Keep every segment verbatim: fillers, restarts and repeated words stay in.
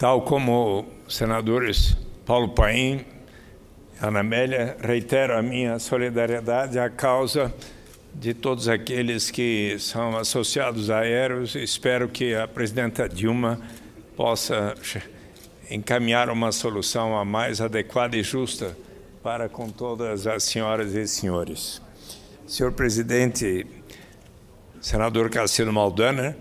Tal como os senadores Paulo Paim e Ana Amélia, reitero a minha solidariedade à causa de todos aqueles que são associados aéreos. Espero que a presidenta Dilma possa encaminhar uma solução a mais adequada e justa para com todas as senhoras e senhores. Senhor presidente, senador Castilho Maldaner,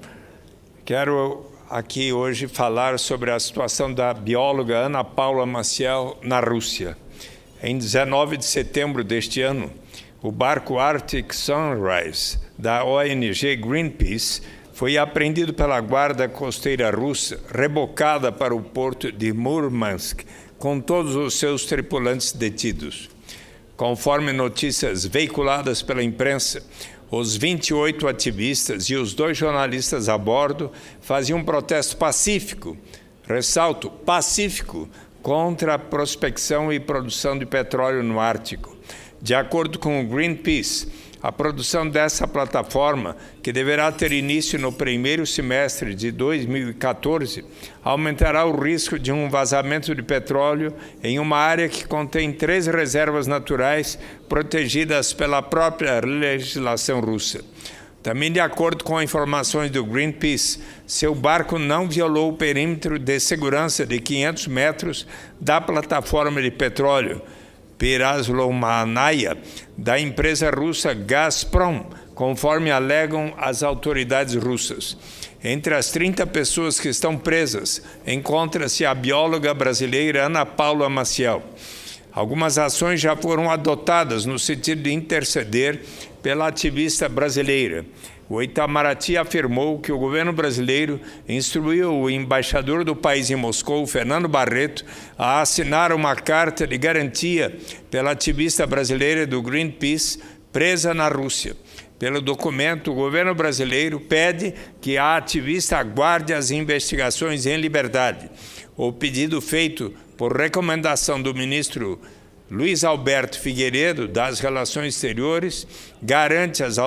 quero aqui hoje falar sobre a situação da bióloga Ana Paula Maciel na Rússia. Em dezenove de setembro deste ano, o barco Arctic Sunrise da O N G Greenpeace foi apreendido pela guarda costeira russa, rebocada para o porto de Murmansk, com todos os seus tripulantes detidos. Conforme notícias veiculadas pela imprensa, os vinte e oito ativistas e os dois jornalistas a bordo faziam um protesto pacífico, ressalto, pacífico, contra a prospecção e produção de petróleo no Ártico. De acordo com o Greenpeace, a produção dessa plataforma, que deverá ter início no primeiro semestre de dois mil e quatorze, aumentará o risco de um vazamento de petróleo em uma área que contém três reservas naturais protegidas pela própria legislação russa. Também, de acordo com informações do Greenpeace, seu barco não violou o perímetro de segurança de quinhentos metros da plataforma de petróleo Peraslomanaya, da empresa russa Gazprom, conforme alegam as autoridades russas. Entre as trinta pessoas que estão presas, encontra-se a bióloga brasileira Ana Paula Maciel. Algumas ações já foram adotadas no sentido de interceder pela ativista brasileira. O Itamaraty afirmou que o governo brasileiro instruiu o embaixador do país em Moscou, Fernando Barreto, a assinar uma carta de garantia pela ativista brasileira do Greenpeace presa na Rússia. Pelo documento, o governo brasileiro pede que a ativista aguarde as investigações em liberdade. O pedido feito por recomendação do ministro Luiz Alberto Figueiredo, das Relações Exteriores, garante às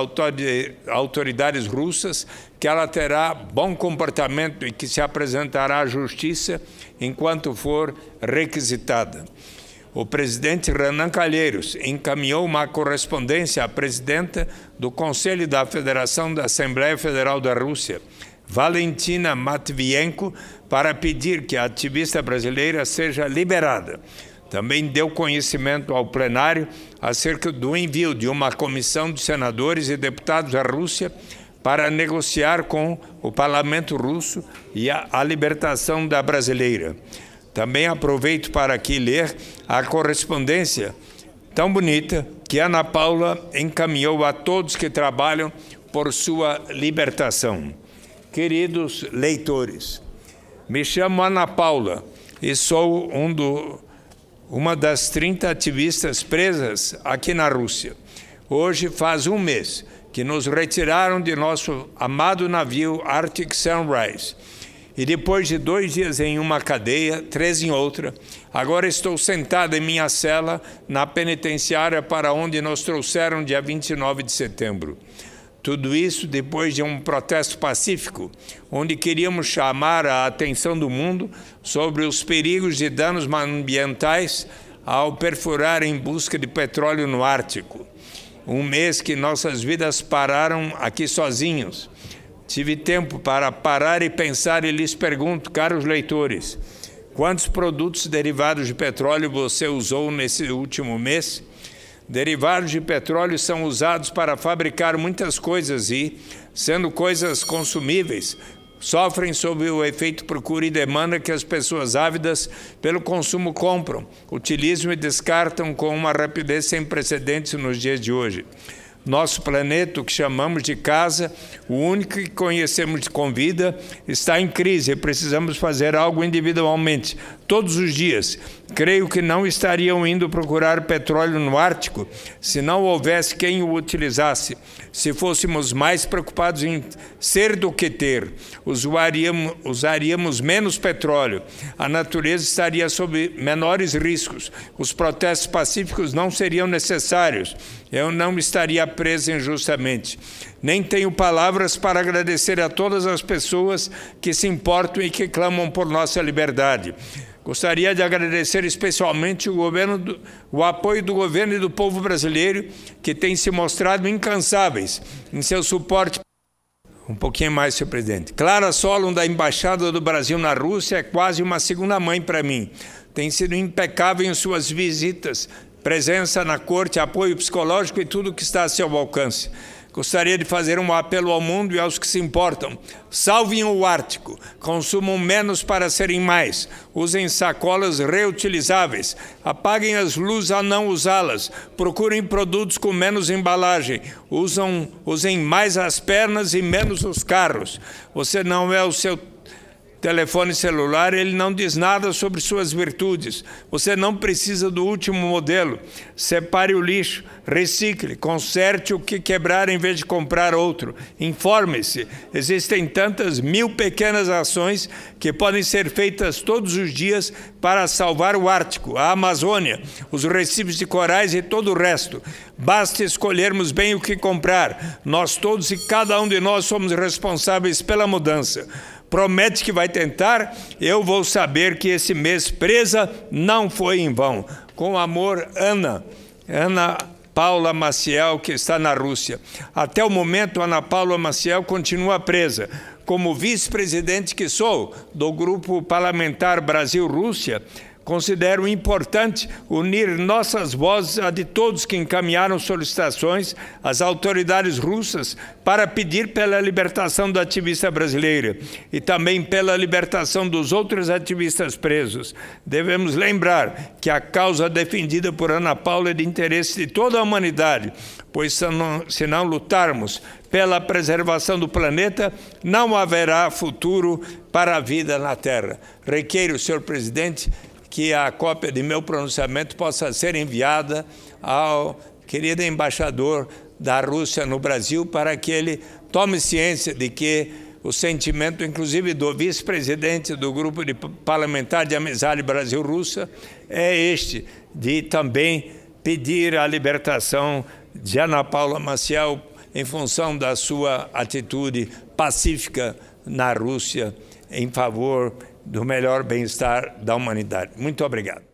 autoridades russas que ela terá bom comportamento e que se apresentará à justiça enquanto for requisitada. O presidente Renan Calheiros encaminhou uma correspondência à presidenta do Conselho da Federação da Assembleia Federal da Rússia, Valentina Matvienko, para pedir que a ativista brasileira seja liberada. Também deu conhecimento ao plenário acerca do envio de uma comissão de senadores e deputados à Rússia para negociar com o parlamento russo e a, a libertação da brasileira. Também aproveito para aqui ler a correspondência tão bonita que Ana Paula encaminhou a todos que trabalham por sua libertação. Queridos leitores, me chamo Ana Paula e sou um do uma das trinta ativistas presas aqui na Rússia. Hoje faz um mês que nos retiraram de nosso amado navio Arctic Sunrise. E depois de dois dias em uma cadeia, três em outra, agora estou sentado em minha cela na penitenciária para onde nos trouxeram dia vinte e nove de setembro. Tudo isso depois de um protesto pacífico, onde queríamos chamar a atenção do mundo sobre os perigos de danos ambientais ao perfurar em busca de petróleo no Ártico. Um mês que nossas vidas pararam aqui sozinhos. Tive tempo para parar e pensar e lhes pergunto, caros leitores, quantos produtos derivados de petróleo você usou nesse último mês? Derivados de petróleo são usados para fabricar muitas coisas e, sendo coisas consumíveis, sofrem sob o efeito procura e demanda que as pessoas ávidas pelo consumo compram, utilizam e descartam com uma rapidez sem precedentes nos dias de hoje. Nosso planeta, o que chamamos de casa, o único que conhecemos com vida, está em crise e precisamos fazer algo individualmente, todos os dias. Creio que não estariam indo procurar petróleo no Ártico se não houvesse quem o utilizasse. Se fôssemos mais preocupados em ser do que ter, usaríamos, usaríamos menos petróleo. A natureza estaria sob menores riscos. Os protestos pacíficos não seriam necessários. Eu não estaria presa injustamente. Nem tenho palavras para agradecer a todas as pessoas que se importam e que clamam por nossa liberdade. Gostaria de agradecer especialmente o, governo do, o apoio do governo e do povo brasileiro, que têm se mostrado incansáveis em seu suporte. Um pouquinho mais, senhor presidente. Clara Solon, da Embaixada do Brasil na Rússia, é quase uma segunda mãe para mim. Tem sido impecável em suas visitas, presença na corte, apoio psicológico e tudo que está a seu alcance. Gostaria de fazer um apelo ao mundo e aos que se importam. Salvem o Ártico, consumam menos para serem mais, usem sacolas reutilizáveis, apaguem as luzes a não usá-las, procurem produtos com menos embalagem, usam, usem mais as pernas e menos os carros. Você não é o seu telefone celular, ele não diz nada sobre suas virtudes. Você não precisa do último modelo. Separe o lixo, recicle, conserte o que quebrar em vez de comprar outro. Informe-se. Existem tantas mil pequenas ações que podem ser feitas todos os dias para salvar o Ártico, a Amazônia, os recifes de corais e todo o resto. Basta escolhermos bem o que comprar. Nós todos e cada um de nós somos responsáveis pela mudança. Promete que vai tentar, eu vou saber que esse mês presa não foi em vão. Com amor, Ana, Ana Paula Maciel, que está na Rússia. Até o momento, Ana Paula Maciel continua presa. Como vice-presidente que sou do Grupo Parlamentar Brasil-Rússia, considero importante unir nossas vozes a de todos que encaminharam solicitações às autoridades russas para pedir pela libertação da ativista brasileira e também pela libertação dos outros ativistas presos. Devemos lembrar que a causa defendida por Ana Paula é de interesse de toda a humanidade, pois se não, se não lutarmos pela preservação do planeta, não haverá futuro para a vida na Terra. Requeiro, senhor presidente, que a cópia de meu pronunciamento possa ser enviada ao querido embaixador da Rússia no Brasil para que ele tome ciência de que o sentimento, inclusive, do vice-presidente do Grupo de Parlamentar de Amizade Brasil-Rússia é este, de também pedir a libertação de Ana Paula Maciel em função da sua atitude pacífica na Rússia em favor do melhor bem-estar da humanidade. Muito obrigado.